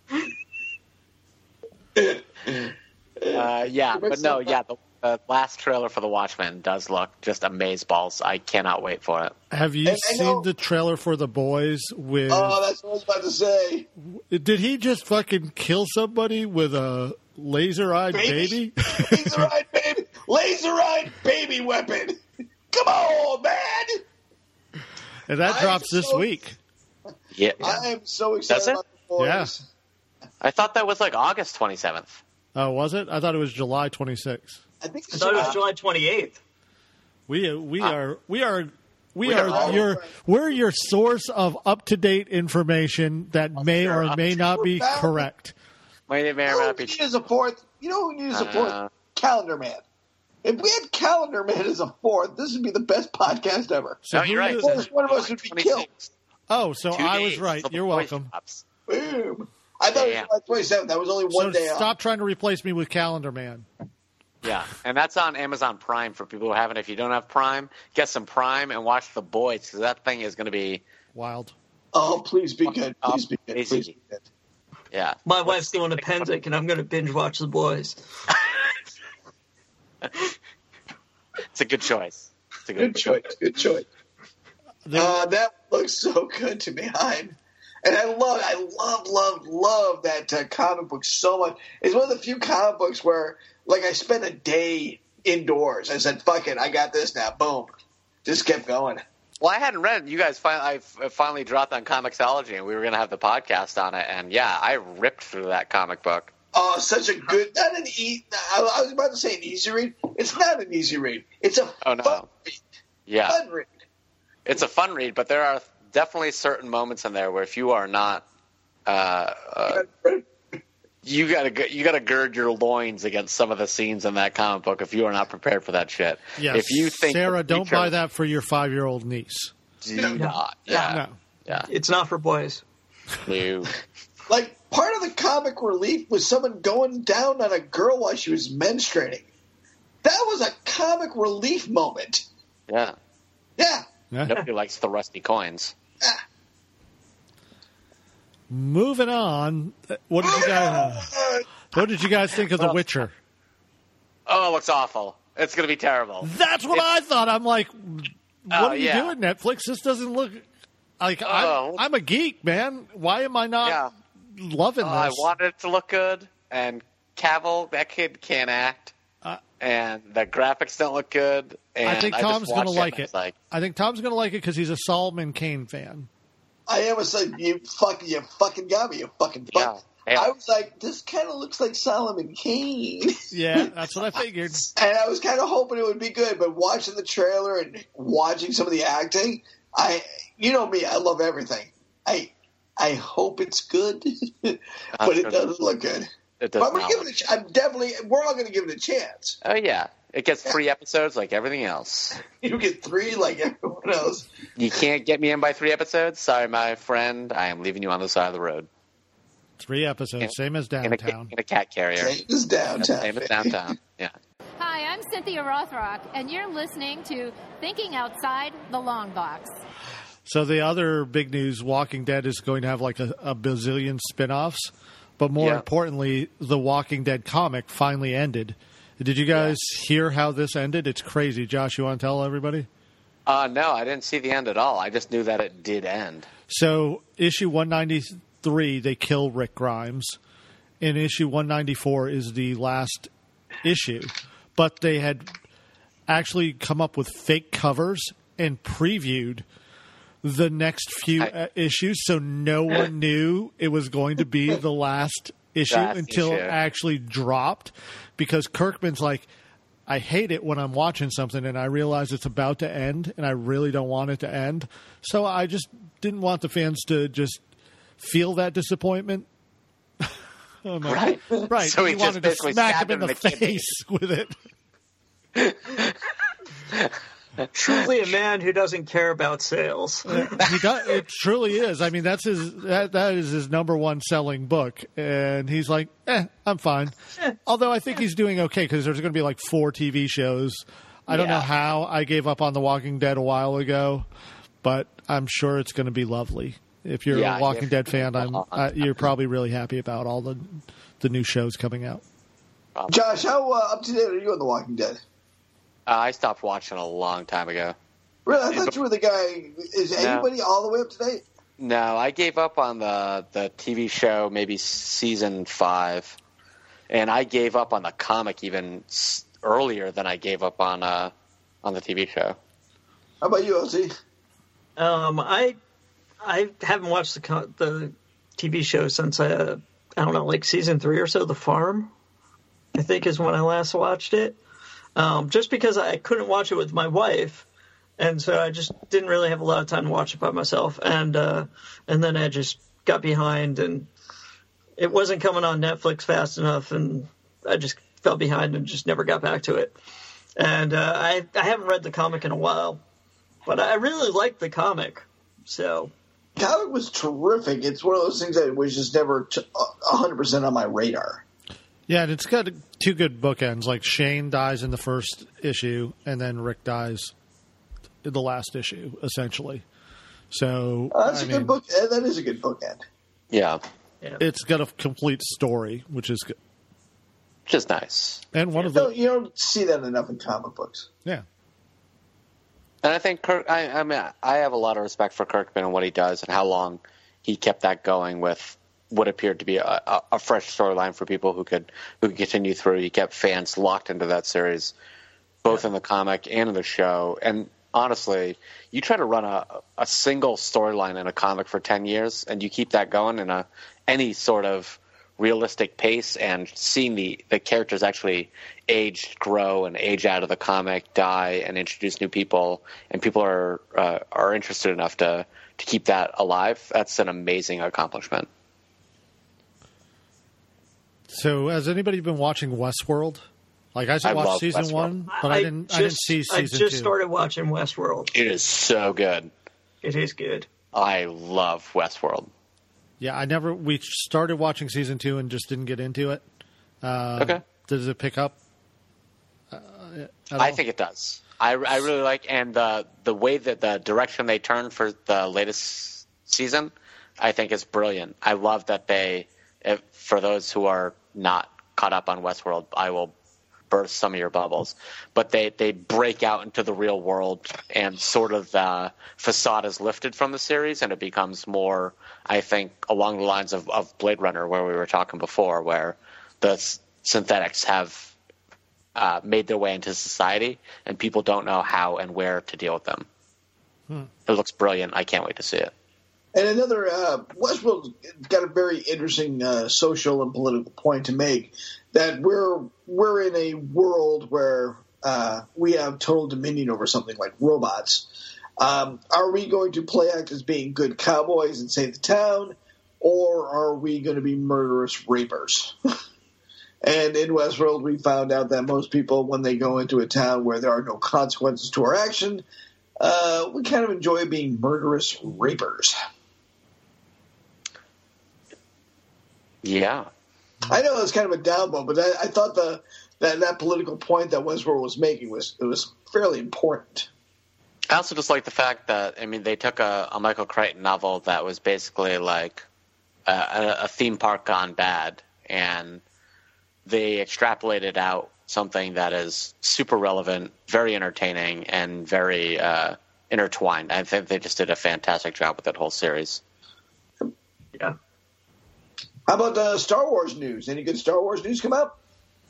ambiguity, huh? uh, yeah, but no, yeah, the, the last trailer for The Watchmen does look just amazeballs. I cannot wait for it. Have you And I seen know- the trailer for The Boys with... Oh, that's what I was about to say. Did he just fucking kill somebody with a laser-eyed baby? Laser-eyed baby. Laser-eyed baby weapon. Come on, man. And that I'm drops this so- week. Yeah, I am so excited Does it? about the boys. Yeah. I thought that was like August twenty-seventh. Oh, was it? I thought it was July twenty-sixth. I think I thought it was July twenty-eighth. We we are we are we, We are, are all your right. we're your source of up to date information that may sure. or may not be We're back. correct. May it may You or know may who not be. we need as a fourth? You know who we need as a fourth? Uh, Calendar Man. If we had Calendar Man as a fourth, this would be the best podcast ever. So No, who you're right. is- Well, one of us would be killed. Oh, so Two I was days right. till the You're Boys welcome. drops. Boom. I thought Damn. it was July twenty-seventh. That was only one So day stop off. trying to replace me with Calendar Man. Yeah, and that's on Amazon Prime for people who haven't. If you don't have Prime, get some Prime and watch The Boys because that thing is going to be, Wild. Oh, please be good. Please be good. Amazing. Please be good. yeah. My wife's doing a Penzic, and I'm going to binge watch The Boys. It's a good choice. It's a Good good, choice. Good choice. There- Uh, that looks so good to me. I'm, and I love, I love, love, love that uh, comic book so much. It's one of the few comic books where, like, I spent a day indoors. I said, "Fuck it, I got this now." Boom, just kept going. Well, I hadn't read it. You guys, finally, I f- finally dropped on Comixology, and we were going to have the podcast on it. And yeah, I ripped through that comic book. Oh, such a good, not an e. I, I was about to say an easy read. It's not an easy read. It's a Oh, no. fun read. Yeah, Fun read. it's a fun read, but there are definitely certain moments in there where if you are not, uh, uh, you gotta you gotta gird your loins against some of the scenes in that comic book if you are not prepared for that shit. Yes. If you think Sarah, the don't future- buy that for your five year old niece. Do not. Yeah. No. Yeah. It's not for boys. No. Like, part of the comic relief was someone going down on a girl while she was menstruating. That was a comic relief moment. Yeah. Yeah. Yeah. Nobody likes the rusty coins. Ah. Moving on. What did you guys Uh, What did you guys think of The Witcher? Oh, it looks awful. It's going to be terrible. That's what I thought. I'm like, what Oh, are you yeah. doing, Netflix? This doesn't look like Oh. I'm, I'm a geek, man. Why am I not Yeah. loving Oh, I this? wanted it to look good, and Cavill, that kid can't act, Uh, and the graphics don't look good. And I think just Tom's going to watched it like and I it. was Like, I think Tom's going to like it because he's a Solomon Kane fan. I am a son. You fucking, you fucking got me. You fucking fuck. Yeah. Yeah. I was like, this kind of looks like Solomon Kane. Yeah, that's what I figured. And I was kind of hoping it would be good, but watching the trailer and watching some of the acting, I, you know me, I love everything. I, I hope it's good, but it sure. doesn't look good. It does But we're not giving it. a ch- I'm definitely. We're all going to give it a chance. oh, yeah. It gets three episodes like everything else. You get three like everyone else. You can't get me in by three episodes? Sorry, my friend. I am leaving you on the side of the road. Three episodes, Yeah. same as In a, downtown. in a cat carrier. Same as downtown. Same as downtown. Yeah. Hi, I'm Cynthia Rothrock, and you're listening to Thinking Outside the Long Box. So the other big news, Walking Dead is going to have like a, a bazillion spin-offs, but more Yeah. importantly, the Walking Dead comic finally ended. Did you guys hear how this ended? It's crazy. Josh, you want to tell everybody? Uh, no, I didn't see the end at all. I just knew that it did end. So issue one ninety-three, they kill Rick Grimes. In issue one ninety-four is the last issue. But they had actually come up with fake covers and previewed the next few I- uh, issues, so no one knew it was going to be the last issue Last until issue. it actually dropped. Because Kirkman's like, I hate it when I'm watching something and I realize it's about to end and I really don't want it to end. So I just didn't want the fans to just feel that disappointment. I'm like, Right. Right. So he you just wanted to basically smack stabbed him in him the in the kidney. face with it. Truly a man who doesn't care about sales. He does, it truly is. I mean, that's his. That, that is his number one selling book, and he's like, "Eh, I'm fine." Although I think he's doing okay because there's going to be like four T V shows. I don't know Yeah. how I gave up on The Walking Dead a while ago, but I'm sure it's going to be lovely. If you're Yeah, a Walking if- Dead fan, I'm uh, you're probably really happy about all the the new shows coming out. Josh, how uh, up to date are you on The Walking Dead? Uh, I stopped watching a long time ago. Really, I thought you were the guy. Is anybody all the way up to date? No, I gave up on the the T V show maybe season five, and I gave up on the comic even s- earlier than I gave up on uh on the T V show. How about you, L T? Um, I I haven't watched the co- the T V show since uh, I don't know, like season three or so. The Farm, I think, is when I last watched it. Um, just because I couldn't watch it with my wife, and so I just didn't really have a lot of time to watch it by myself. And uh, and then I just got behind, and it wasn't coming on Netflix fast enough, and I just fell behind and just never got back to it. And uh, I I haven't read the comic in a while. But I really liked the comic, so. Comic was terrific. It's one of those things that was just never t- one hundred percent on my radar. Yeah, and it's got two good bookends. Like Shane dies in the first issue, and then Rick dies in the last issue, essentially. So Uh, that's I a mean, good book. uh, That is a good bookend. Yeah, it's got a complete story, which is good. which is nice. And one of No, the you don't see that enough in comic books. yeah. And I think Kirk. I, I mean, I have a lot of respect for Kirkman and what he does, and how long he kept that going with what appeared to be a, a, a fresh storyline for people who could who could continue through. He kept fans locked into that series, both in the comic and in the show. And honestly, you try to run a, a single storyline in a comic for ten years, and you keep that going in a any sort of realistic pace, and seeing the, the characters actually age, grow, and age out of the comic, die, and introduce new people, and people are uh, are interested enough to, to keep that alive, that's an amazing accomplishment. So has anybody been watching Westworld? Like I just I watched love season Westworld. one, but I, didn't. I didn't see season I just two. started watching Westworld. It is so good. It is good. I love Westworld. Yeah, I never. We started watching season two and just didn't get into it. Uh, Okay. Does it pick up? Uh, at I all? think it does. I, I really like, and the the way that the direction they turned for the latest season, I think is brilliant. I love that they, if, for those who are not caught up on Westworld, I will burst some of your bubbles, but they, they break out into the real world, and sort of the facade is lifted from the series, and it becomes more, I think, along the lines of, of Blade Runner, where we were talking before, where the s- synthetics have uh, made their way into society, and people don't know how and where to deal with them. Hmm. It looks brilliant. I can't wait to see it. And another, uh, Westworld's got a very interesting uh, social and political point to make, that we're we're in a world where uh, we have total dominion over something like robots. Um, are we going to play act as being good cowboys and save the town, or are we going to be murderous rapers? And in Westworld, we found out that most people, when they go into a town where there are no consequences to our action, uh, we kind of enjoy being murderous rapers. Yeah. I know it's kind of a downvote, but I, I thought the that, that political point that Westworld was making was it was fairly important. I also just like the fact that, I mean, they took a, a Michael Crichton novel that was basically like a, a, a theme park gone bad, and they extrapolated out something that is super relevant, very entertaining, and very uh, intertwined. I think they just did a fantastic job with that whole series. Yeah. How about uh, Star Wars news? Any good Star Wars news come out?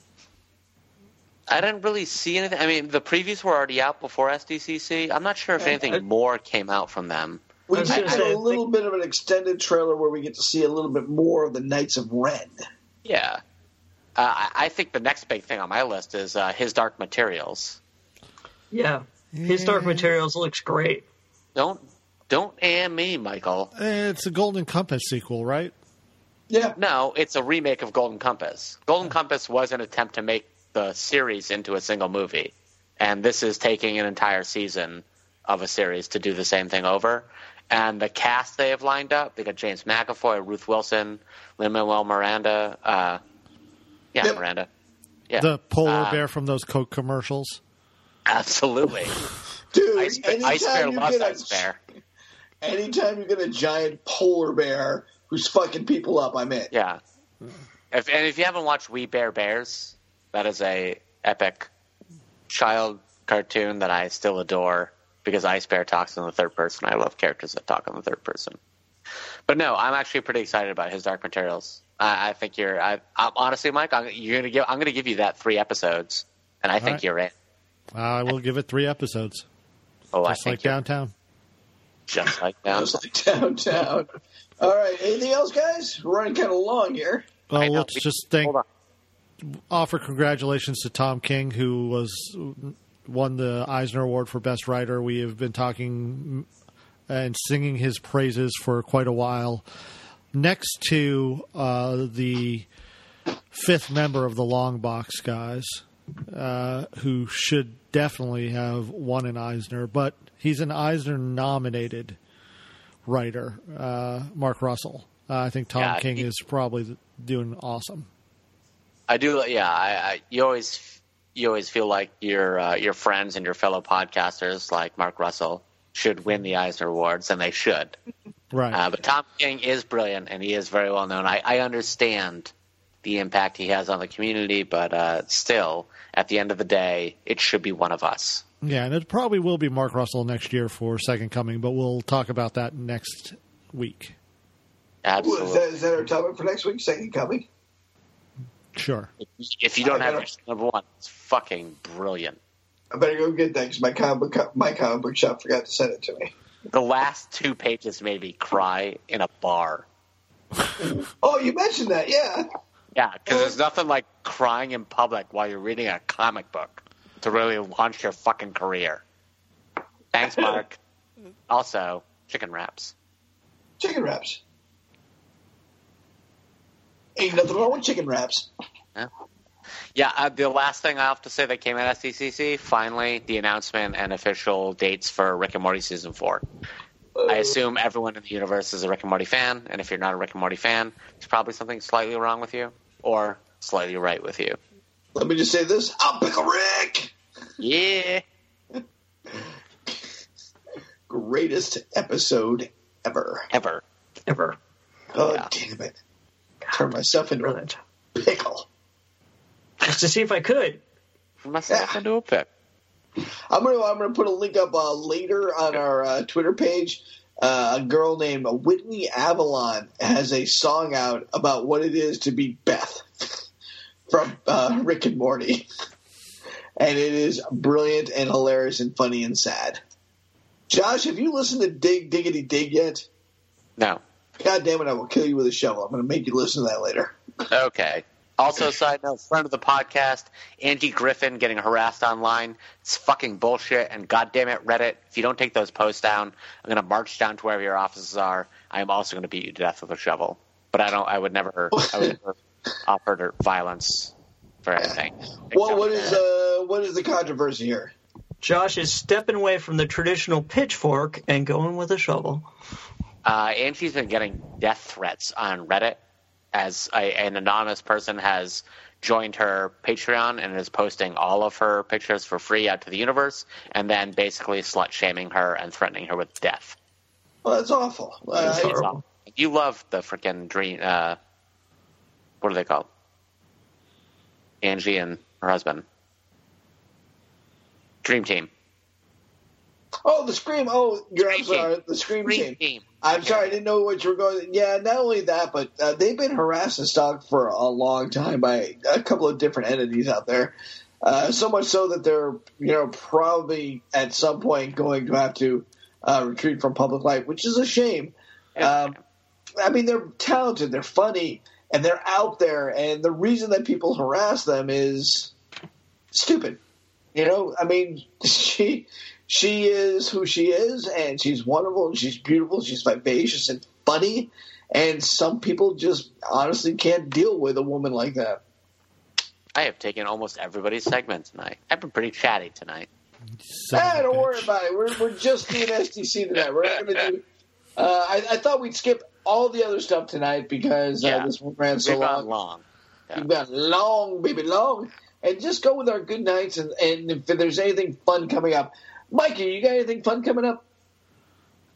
I didn't really see anything. I mean, the previews were already out before S D C C. I'm not sure if anything I- more came out from them. We I was did gonna get say, I a little think- bit of an extended trailer where we get to see a little bit more of the Knights of Ren. Yeah. Uh, I, I think the next big thing on my list is uh, His Dark Materials. Yeah. His Dark Materials looks great. Don't don't am me, Michael. It's a Golden Compass sequel, right? Yeah. No, it's a remake of Golden Compass. Golden Compass was an attempt to make the series into a single movie, and this is taking an entire season of a series to do the same thing over. And the cast they have lined up, they got James McAvoy, Ruth Wilson, Lin-Manuel Miranda. Uh, yeah, Yep. Miranda. Yeah. The polar Uh, bear from those Coke commercials. Absolutely. Dude, Ice, Ice Bear anytime you loves get Ice a, Bear. anytime you get a giant polar bear who's fucking people up, I'm in. Yeah. If, and if you haven't watched We Bare Bears, that is a epic child cartoon that I still adore because Ice Bear talks in the third person. I love characters that talk in the third person. But no, I'm actually pretty excited about his Dark Materials. I, I think you're. I, I'm, honestly, Mike, I'm, you're gonna give. I'm going to give you that three episodes, and I All think right. you're in. I will give it three episodes. Oh, I Just think like you're- Downtown. Just like down. Just like downtown. All right. Anything else, guys? We're running kind of long here. Well, I know. let's just thank, Hold offer congratulations to Tom King, who was won the Eisner Award for Best Writer. We have been talking and singing his praises for quite a while. Next to uh, the fifth member of the Long Box guys, uh, who should definitely have won an Eisner, but he's an Eisner-nominated writer, uh, Mark Russell. Uh, I think Tom Yeah, King he- is probably doing awesome. I do. Yeah. I, I, you always. You always feel like your uh, your friends and your fellow podcasters, like Mark Russell, should win the Eisner Awards, and they should. Right. Uh, but Tom King is brilliant, and he is very well known. I, I understand the impact he has on the community, but uh, still, at the end of the day, it should be one of us. Yeah, and it probably will be Mark Russell next year for Second Coming, but we'll talk about that next week. Ooh, Absolutely. is, that, is that our topic for next week? Second coming? Sure. If you don't I have gotta- your number one, it's fucking brilliant. I better go get that because my comic book, my comic book shop forgot to send it to me. The last two pages made me cry in a bar. Oh, you mentioned that, yeah. Yeah, because there's nothing like crying in public while you're reading a comic book to really launch your fucking career. Thanks, Mark. Also, chicken wraps. Chicken wraps. Ain't nothing wrong with chicken wraps. Yeah, yeah uh, the last thing I have to say that came at S D C C, finally, the announcement and official dates for Rick and Morty Season four. I assume everyone in the universe is a Rick and Morty fan, and if you're not a Rick and Morty fan, there's probably something slightly wrong with you, or slightly right with you. Let me just say this. I'll pickle Rick! Yeah. Greatest episode ever. Ever. Ever. Oh, Yeah. damn it. Turn myself into Brilliant. a pickle. Just to see if I could. Myself into a pit. I'm gonna I'm gonna put a link up uh, later on our uh, Twitter page. Uh, a girl named Whitney Avalon has a song out about what it is to be Beth from uh, Rick and Morty, and it is brilliant and hilarious and funny and sad. Josh, have you listened to Dig Diggity Dig yet? No. God damn it! I will kill you with a shovel. I'm going to make you listen to that later. Okay. Also, side note, friend of the podcast, Angie Griffin getting harassed online. It's fucking bullshit. And goddamn it, Reddit, if you don't take those posts down, I'm going to march down to wherever your offices are. I am also going to beat you to death with a shovel. But I don't. I would never. I would never offer her violence for anything. Well, what is uh, what is the controversy here? Josh is stepping away from the traditional pitchfork and going with a shovel. Uh, Angie's been getting death threats on Reddit as a, an anonymous person has joined her Patreon and is posting all of her pictures for free out to the universe and then basically slut-shaming her and threatening her with death. Well, that's awful. Uh, That's horrible. You love the freaking dream. Uh, what are they called? Angie and her husband. Dream Team. Oh, the Scream. Oh, you're Scream I'm sorry. Team. The Scream, Scream team. Team. I'm sorry. I didn't know what you were going. Yeah, not only that, but uh, they've been harassed and stalked for a long time by a couple of different entities out there. Uh, so much so that they're, you know, probably at some point going to have to uh, retreat from public life, which is a shame. Um, I mean, they're talented, they're funny, and they're out there. And the reason that people harass them is stupid. You know, I mean, she she is who she is, and she's wonderful, and she's beautiful, she's vivacious and funny. And some people just honestly can't deal with a woman like that. I have taken almost everybody's segment tonight. I've been pretty chatty tonight. Son Ah, of a don't bitch. worry about it. We're we're just doing S T C tonight. We're not going to do. Uh, I, I thought we'd skip all the other stuff tonight because uh, Yeah. this one ran so We've long. gone long. Yeah. We've got long, baby, long, and just go with our good nights. And, and if there's anything fun coming up, Mikey, you got anything fun coming up?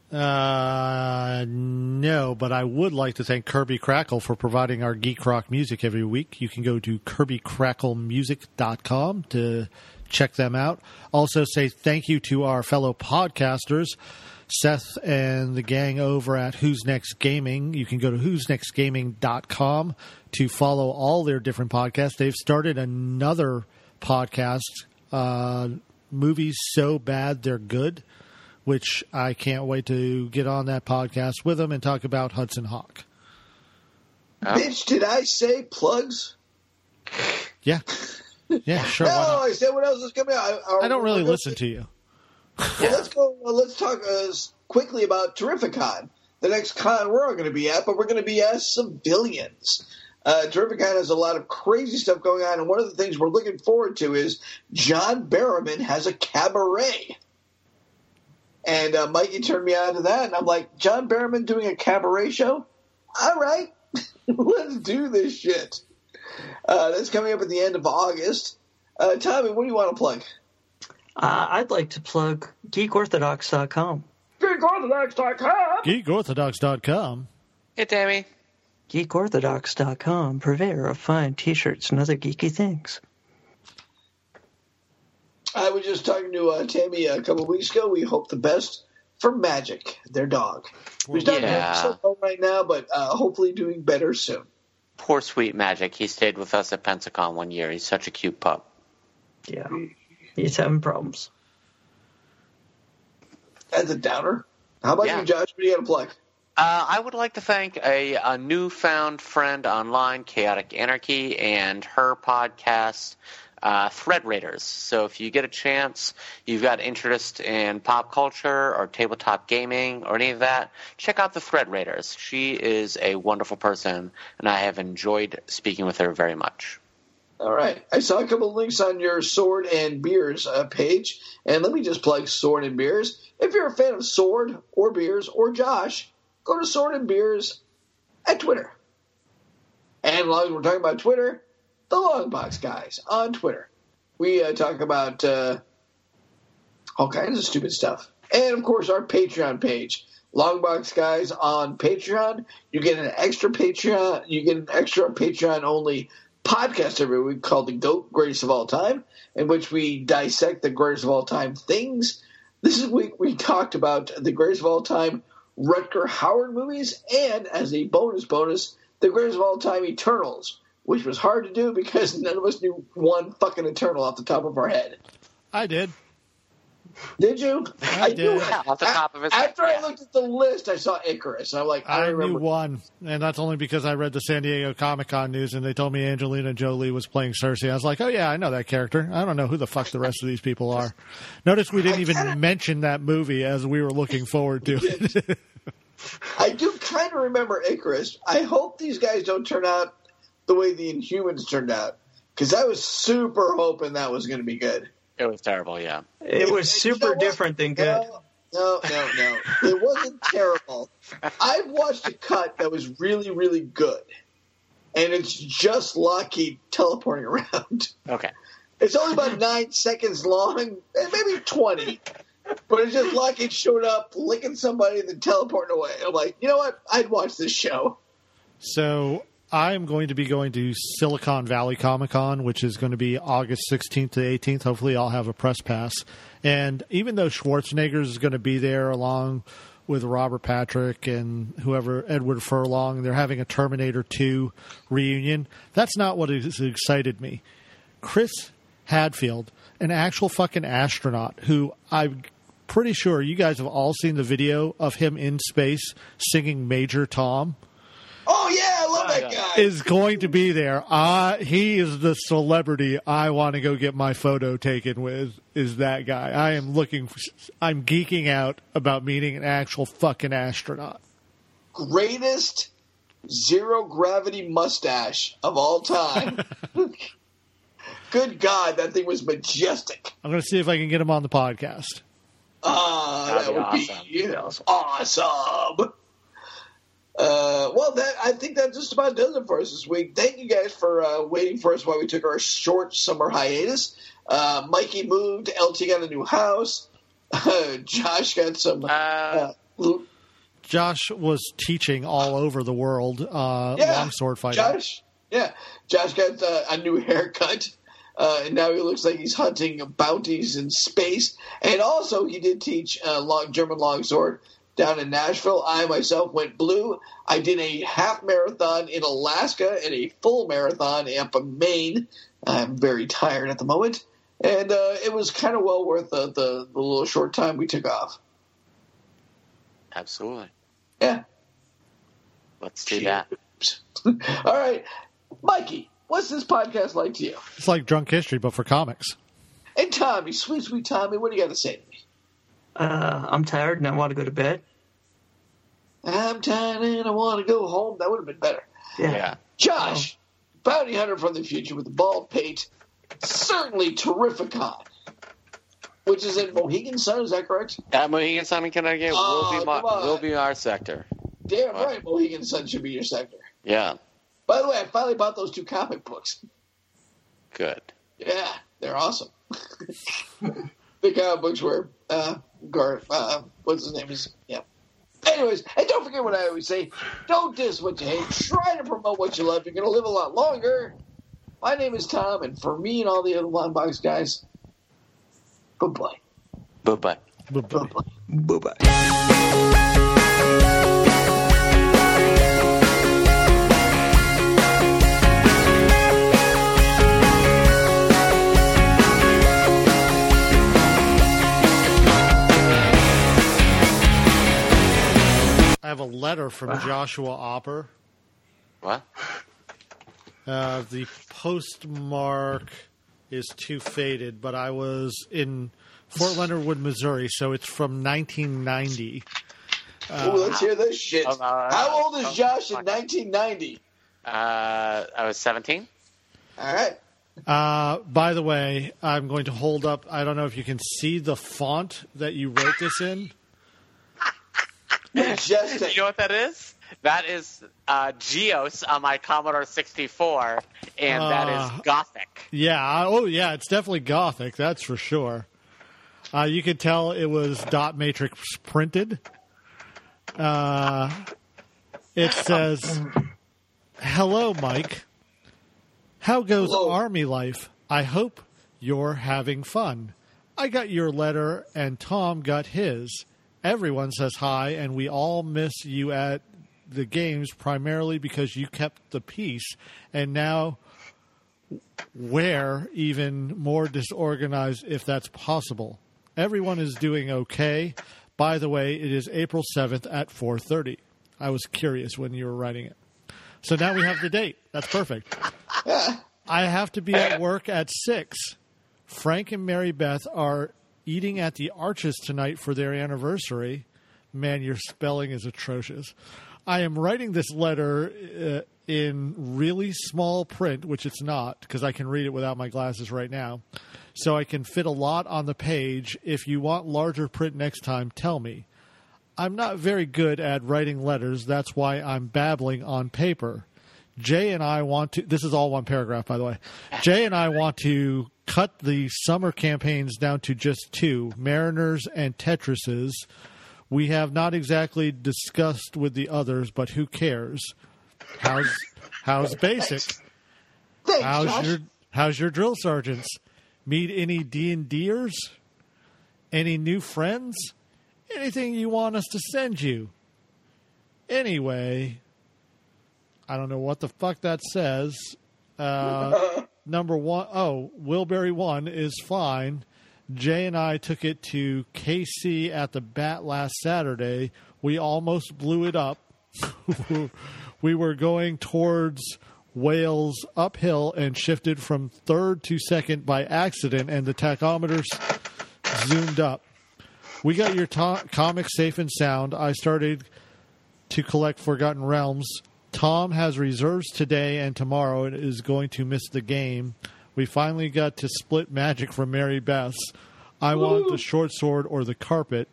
Uh, no, but I would like to thank Kirby Crackle for providing our geek rock music every week. You can go to kirby crackle music dot com to check them out. Also say thank you to our fellow podcasters, Seth and the gang over at Who's Next Gaming. You can go to who's next gaming dot com to follow all their different podcasts. They've started another podcast, uh, Movies So Bad They're Good, which I can't wait to get on that podcast with them and talk about Hudson Hawk. Oh. Bitch, did I say plugs? Yeah. Yeah, sure. No, I said what else is coming out. I, I, I don't really listen to you. Well, let's go. Well, let's talk uh, quickly about Terrificon, the next con we're all going to be at, but we're going to be as civilians. Uh, Terrificon has a lot of crazy stuff going on, and one of the things we're looking forward to is John Barrowman has a cabaret. And uh, Mikey turned me on to that, and I'm like, John Barrowman doing a cabaret show? All right, let's do this shit. Uh, that's coming up at the end of August. Uh, Tommy, what do you want to plug? Uh, I'd like to plug geek orthodox dot com. geek orthodox dot com. geek orthodox dot com. Hey, Tammy. geek orthodox dot com, purveyor of fine T-shirts and other geeky things. I was just talking to uh, Tammy a couple of weeks ago. We hope the best for Magic, their dog. Who's not Yeah. so well right now, but uh, hopefully doing better soon. Poor sweet Magic. He stayed with us at Pensacon one year. He's such a cute pup. Yeah, he's having problems. That's a downer. How about Yeah. you, Josh? What do you got to plug? Uh, I would like to thank a, a newfound friend online, Chaotic Anarchy, and her podcast, uh, Thread Raiders. So if you get a chance, you've got interest in pop culture or tabletop gaming or any of that, check out the Thread Raiders. She is a wonderful person, and I have enjoyed speaking with her very much. All right. I saw a couple of links on your Sword and Beers uh, page, and let me just plug Sword and Beers. If you're a fan of Sword or Beers or Josh, go to Sword and Beers at Twitter. And as long as we're talking about Twitter, the Longbox Guys on Twitter. We uh, talk about uh, all kinds of stupid stuff. And, of course, our Patreon page, Longbox Guys on Patreon. You get an extra Patreon. You get an extra Patreon-only podcast every week called The GOAT, Greatest of All Time, in which we dissect the greatest of all time things. This week we talked about the greatest of all time Rutger Hauer movies, and as a bonus bonus, the greatest of all time Eternals, which was hard to do because none of us knew one fucking Eternal off the top of our head. I did. Did you? I, I did. knew Yeah, off the top of his head. After I looked at the list, I saw Icarus, and I'm like, I, I remember. knew one, and that's only because I read the San Diego Comic-Con news, and they told me Angelina Jolie was playing Cersei. I was like, oh, yeah, I know that character. I don't know who the fuck the rest of these people are. Notice we didn't even kinda, mention that movie as we were looking forward to it. I do kind of remember Icarus. I hope these guys don't turn out the way the Inhumans turned out, because I was super hoping that was going to be good. It was terrible, yeah. It was super You know different than good. No, no, no, no. It wasn't terrible. I've watched a cut that was really, really good, and it's just Lockheed teleporting around. Okay. It's only about nine seconds long, and maybe twenty. But it's just Lockheed showed up, licking somebody, and then teleporting away. I'm like, you know what? I'd watch this show. So I'm going to be going to Silicon Valley Comic Con, which is going to be August sixteenth to eighteenth. Hopefully I'll have a press pass. And even though Schwarzenegger is going to be there along with Robert Patrick and whoever, Edward Furlong, they're having a Terminator two reunion. That's not what has excited me. Chris Hadfield, an actual fucking astronaut who I'm pretty sure you guys have all seen the video of him in space singing Major Tom. Oh, yeah, I love that guy. Is going to be there. Uh, he is the celebrity I want to go get my photo taken with, is that guy. I am looking, for, I'm geeking out about meeting an actual fucking astronaut. Greatest zero-gravity mustache of all time. Good God, that thing was majestic. I'm going to see if I can get him on the podcast. Ah, that That'd be would awesome. be awesome. awesome. Uh, well, that I think that just about does it for us this week. Thank you guys for uh, waiting for us while we took our short summer hiatus. Uh, Mikey moved. L T got a new house. Uh, Josh got some. Uh, Uh, Josh was teaching all over the world uh, Yeah, longsword fighting. Josh, yeah, Josh got uh, a new haircut, uh, and now he looks like he's hunting bounties in space. And also, he did teach uh, long, German longsword down in Nashville. I myself went blue. I did a half marathon in Alaska and a full marathon up in Maine. I'm very tired at the moment, and uh, it was kind of well worth the, the the little short time we took off. Absolutely. Yeah. Let's do that. All right. Mikey, what's this podcast like to you? It's like Drunk History, but for comics. And Tommy, sweet, sweet Tommy, what do you got to say to me? Uh, I'm tired and I want to go to bed. I'm tired and I want to go home. That would have been better. Yeah. Yeah. Josh, bounty hunter from the future with the bald pate, certainly Terrificon, which is in Mohegan Sun, is that correct? At Mohegan Sun in Connecticut Oh, will be my, come on. will be our sector. Damn What? right, Mohegan Sun should be your sector. Yeah. By the way, I finally bought those two comic books. Good. Yeah, they're awesome. The comic books were uh, Gar. Uh, what's his name? Is yeah. Anyways, and don't forget what I always say: don't diss what you hate. Try to promote what you love. You're going to live a lot longer. My name is Tom, and for me and all the other Longbox guys, bye-bye. Bye-bye. Bye-bye. Bye-bye. Bye-bye. I have a letter from Joshua Opper. What? Uh, the postmark is too faded, but I was in Fort Leonard Wood, Missouri, so it's from nineteen ninety. Uh, Ooh, let's hear this shit. Uh, How old is Josh in nineteen ninety? Uh, I was seventeen. All right. Uh, by the way, I'm going to hold up. I don't know if you can see the font that you wrote this in. Majestic. You know what that is? That is uh, Geos on my Commodore sixty-four, and Uh, that is Gothic. Yeah. I- Oh, yeah. It's definitely Gothic. That's for sure. Uh, you could tell it was dot matrix printed. Uh, it says, "Hello, Mike. How goes Hello. Army life? I hope you're having fun. I got your letter, and Tom got his. Everyone says hi, and we all miss you at the games primarily because you kept the peace, and now we're even more disorganized if that's possible. Everyone is doing okay. By the way, it is April seventh at four thirty. I was curious when you were writing it. So now we have the date. That's perfect. I have to be at work at six. Frank and Mary Beth are eating at the Arches tonight for their anniversary. Man, your spelling is atrocious. I am writing this letter uh, in really small print, which it's not, because I can read it without my glasses right now. So I can fit a lot on the page. If you want larger print next time, tell me. I'm not very good at writing letters. That's why I'm babbling on paper. Jay and I want to... This is all one paragraph, by the way. Jay and I want to cut the summer campaigns down to just two, Mariners and Tetrises. We have not exactly discussed with the others, but who cares? How's how's basic? Thanks, How's Josh. your how's your drill sergeants? Meet any D and D'ers? Any new friends? Anything you want us to send you? Anyway, I don't know what the fuck that says. Uh, number one, oh, Wilbury one is fine. Jay and I took it to K C at the Bat last Saturday. We almost blew it up. We were going towards Wales uphill and shifted from third to second by accident, and the tachometers zoomed up. We got your to- comic safe and sound. I started to collect Forgotten Realms. Tom has reserves today and tomorrow and is going to miss the game. We finally got to split magic from Mary Beth's. I want the short sword or the carpet.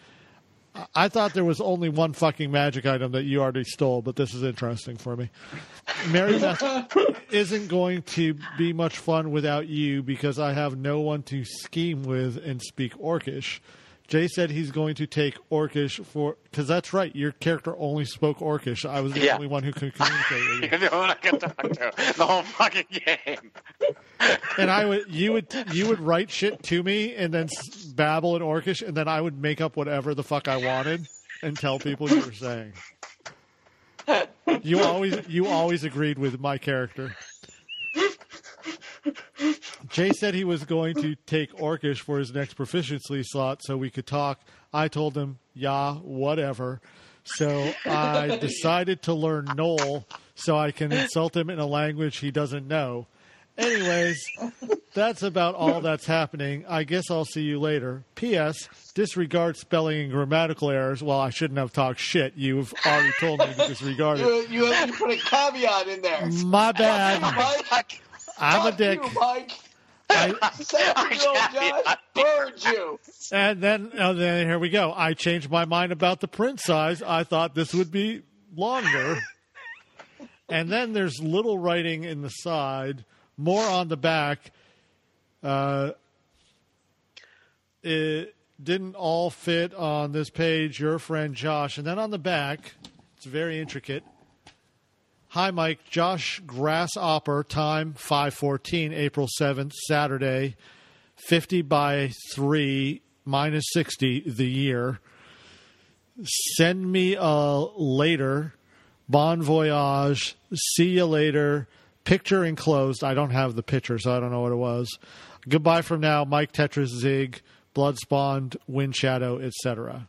I thought there was only one fucking magic item that you already stole, but this is interesting for me. Mary Beth isn't going to be much fun without you because I have no one to scheme with and speak Orcish. Jay said he's going to take Orcish for because that's right. Your character only spoke Orcish. I was the Yeah. only one who could communicate with you. You're the one I can talk to the whole fucking game. And I would, you would, you would write shit to me and then s- babble in Orcish, and then I would make up whatever the fuck I wanted and tell people you were saying. You always, you always agreed with my character. Jay said he was going to take Orcish for his next proficiency slot so we could talk. I told him, yeah, whatever. So I decided to learn Knoll so I can insult him in a language he doesn't know. Anyways, that's about all that's happening. I guess I'll see you later. P S. Disregard spelling and grammatical errors. Well, I shouldn't have talked shit. You've already told me to disregard You, it. you, you put a caveat in there. My bad. Mike, I'm a fuck dick. You, Mike. I, seventeen-year-old Josh burned you. and then, oh, then here we go. I changed my mind about the print size. I thought this would be longer. And then there's little writing in the side, more on the back. Uh, it didn't all fit on this page. Your friend Josh. And then on the back, it's very intricate. Hi, Mike. Josh Grasshopper, time five fourteen, April seventh, Saturday, fifty by three, minus sixty, the year. Send me a later. Bon voyage. See you later. Picture enclosed. I don't have the picture, so I don't know what it was. Goodbye from now. Mike Tetris Zig, Bloodspawned, Wind Shadow, et cetera.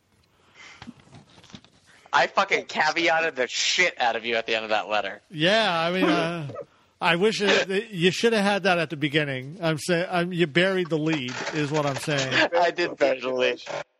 I fucking caveated the shit out of you at the end of that letter. Yeah, I mean, uh, I wish it, you should have had that at the beginning. I'm saying I'm, you buried the lead, is what I'm saying. I did bury the lead.